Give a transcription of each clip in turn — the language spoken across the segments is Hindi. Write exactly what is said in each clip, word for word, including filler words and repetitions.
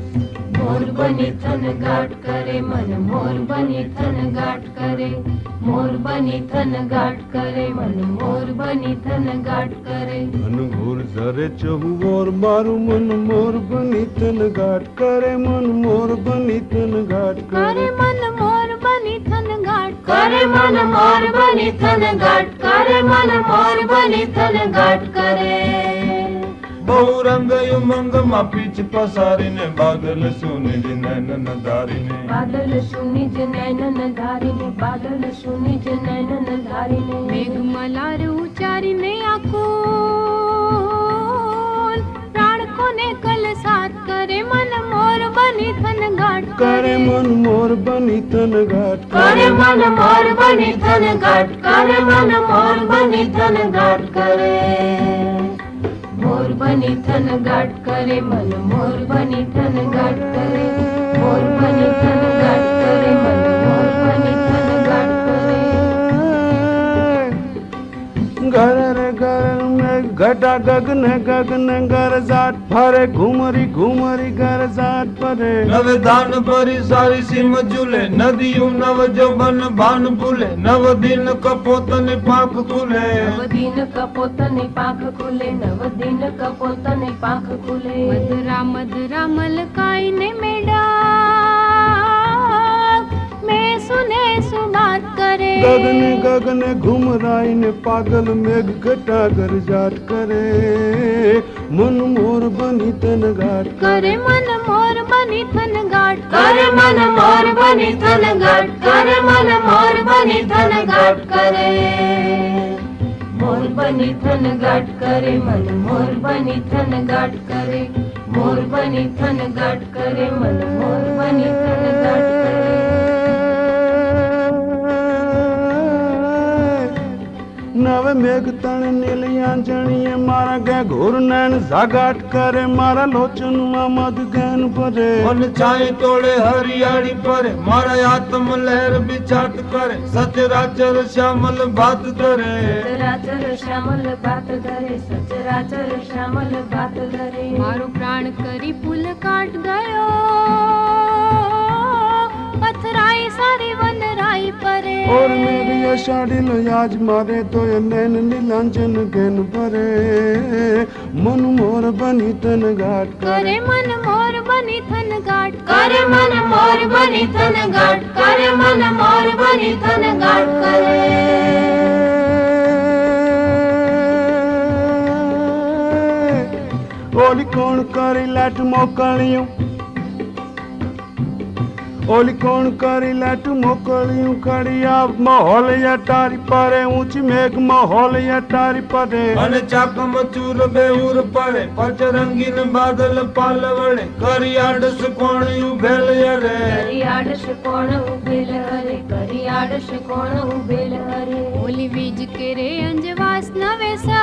मोर बनी थन गाट करे मन मोर बनी थन गाट करे मोर बनी थन गाट करे मन मोर बनी थन गाट करे घन घोर झरे चहु और मारू मन मोर बनी थन गाट करे मन मोर बनी थन गाट करे मन मोर बनी थन गाट करे मन मोर बनी थन गाट करे मन मोर बनी थन गाट करे बहुरंग उमंग मा पीछ पसारी ने बादल सुनी जी नैनन धारी ने बादल सुनी जी नैनन धारी ने बादल सुनी जी नैनन धारी ने मेघ मलार उचारी ने आको प्राण को ने कल साथ करे मन मोर बनी थन गाट करे मन मोर बनी थन गाट करे मन मोर बनी थन गाट करे मन मोर बनी थन गाट करे मोर बनी थन गाट करे मन मोर बनी थन गाट करे मोर बनी थन गाट करे मन मोर बनी थन गाट करे घर रे घर में घटा गगन गगन घर जाट फरे घुमरी घुमरी घर जाट फरे नव दान भरी सारी सीम झूले नदियों नव जवन भान भूले नव दिन कपोतन पाख खुले नव दिन कपोतन पाख खुले नव दिन कपोतन पाख खुले मधुरा मधुरा मलकाई ने मेडा मैं सुने सुबात करे गगन गगन घुमराई ने पागल मेघ घटा घर जाट करे मन मोर बनी थन गाट करे मन मोर बनी थन गाट करे मन मोर बनी थन गाट करे मन मोर बनी थन गाट करे मोर बनी थन गाट करे मन मोर बनी थन गाट करे मोर बनी थन गाट करे मन मोर बनी थन गाट करे नव मेघ तन नीलिया जणिए मारा गै घोर नैन जागाट करे मारा लोचन मा मद गैन भरे मन छाए तोड़े हरियाणी परे मारा आत्म लहर बिचाट करे सचराचर श्यामल बात करे सचराचर श्यामल बात करे सचराचर श्यामल बात करे मारो प्राण करी पुल काट गयो पथराई सारी वनराई परे और मेरी अषाढ़ी लो आज मारे तो ये नैन नीलांजन गैन भरे मन मोर बनी थन गाट करे मन मोर बनी थन गाट करे मन मोर बनी थन गाट करे मन मोर बनी थन गाट करे ओली कौन करी लाट मोकलियों ओली कौन करी लाट मोकलियों खड़ी आप माहौल या टारी परे ऊंची मेघ माहौल या टारी परे मन चाकम चूर बेऊर पड़े पच रंगीन बादल पाल वड़े करियाडस कोण यू भेल यरे करियाडस कोण उबेल हरे करियाडस कोण उबेल हरे ओली बीज के रे अंजवास नवेसा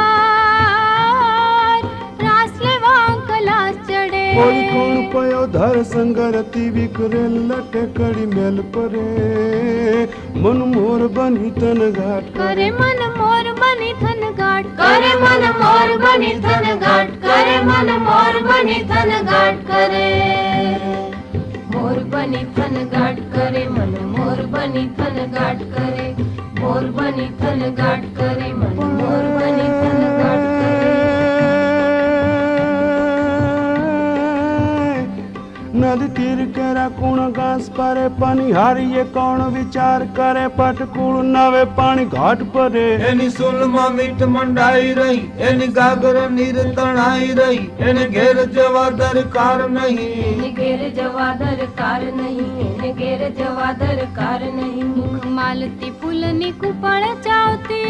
ओली कौन पयो धर संगरती विकरे लटे कड़ी मेल परे मन मोर बनी थन घाट करे मन मोर बनी थन घाट करे मन मोर बनी थन घाट करे मन मोर बनी थन घाट करे मोर बनी थन घाट करे मन मोर बनी थन घाट करे मोर बनी थन घाट करे मन मोर बनी थन घाट करे नदी तीर केरा कुण घास परे पानी हारी ये कौन विचार करे पटकुल नवे पानी घाट परे एनी सुलमा मीठ मंडाई रही एनी गागर नीर तणाई रही एने घेर जवा दरकार नहीं एने घेर जवा दरकार नहीं एने घेर जवा दरकार नहीं मुख मालती पुलनी कुपड़ चावती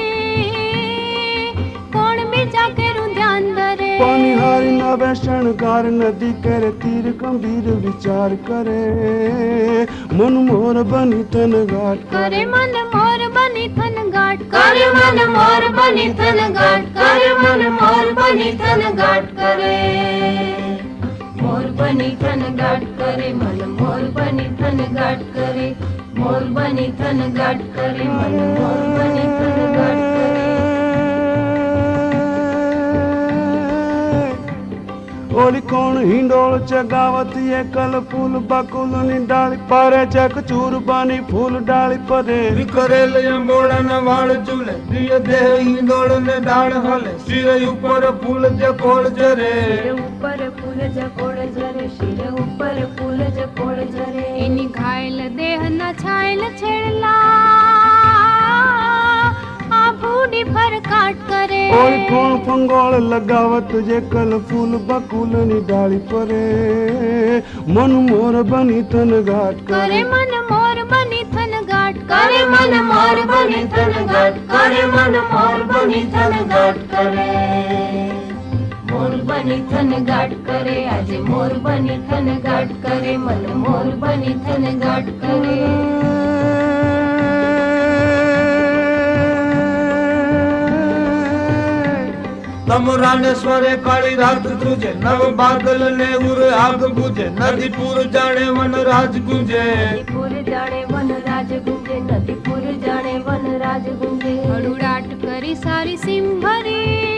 कौन भी जाके रू ध्यान दरे पानी हारी नवे शणगार नदी करे तीर गंभीर विचार करे मन मोर बनी थन घाट करे मन मोर बनी थन घाट करे मन मोर बनी थन घाट करे मन मोर बनी थन घाट करे मोर बनी थन घाट करे मन मोर बनी थन घाट करे मोर बनी थन घाट करे मन मोर बनी थन घाट करे ओली कोण हिंडोळ चगावत ये कल फूल बकुल नी डाली परे चक चूर बानी फूल डाली परे विकरेल यंबोड़ा न वाल झूले दिय देह हिंडोळ ने डाल हले सिर ऊपर फूल जकोड़ जरे ऊपर फूल जकोड़ जरे सिर ऊपर फूल जकोड़ जरे एनी घायल देह न छायल छेड़ला आभूडी भर काट करे ओली कोण फंगोळ लगावत जे कल फूल बकुल नी डाली परे मन मोर बनी थन घाट करे मन मोर बनी थन घाट करे मन मोर बनी थन घाट करे मन मोर बनी थन घाट करे मोर बनी थन घाट करे आज मोर बनी थन घाट करे मन मोर बनी थन घाट करे तमरानेश्वरे काली रात तुझे नव बादल ने उर आग बुझे नदीपुर जाने वन राज गुंजे नदीपुर जाने वन राज गुंजे नदीपुर जाने वन राज गुंजे हड़ुड़ाट करी सारी सिंभरी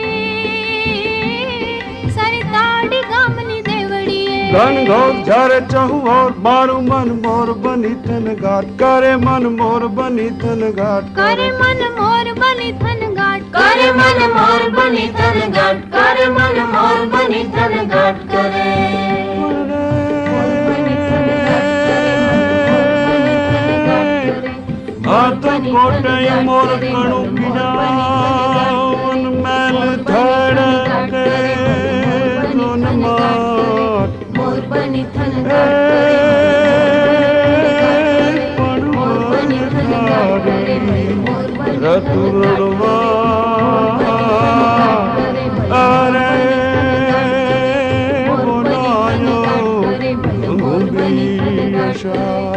सारी ताड़ी गामनी देवड़ी घन घोर झारे चहु और मारू मन मोर बनी थन घाट करे मन मोर बनी थन घाट करे मन मोर बनी थन घाट करे मन मोर बनी थन घाट करे मन मोर बनी थन घाट करे मोर बनी थन घाट करे हाथ कोटे मोर कणु गिरावन मैल धड़के जोन माट मोर बनी थन घाट करे मोर बनी थन घाट करे मोर बनी रतुरवा अरे बोलायो घुंगी आशा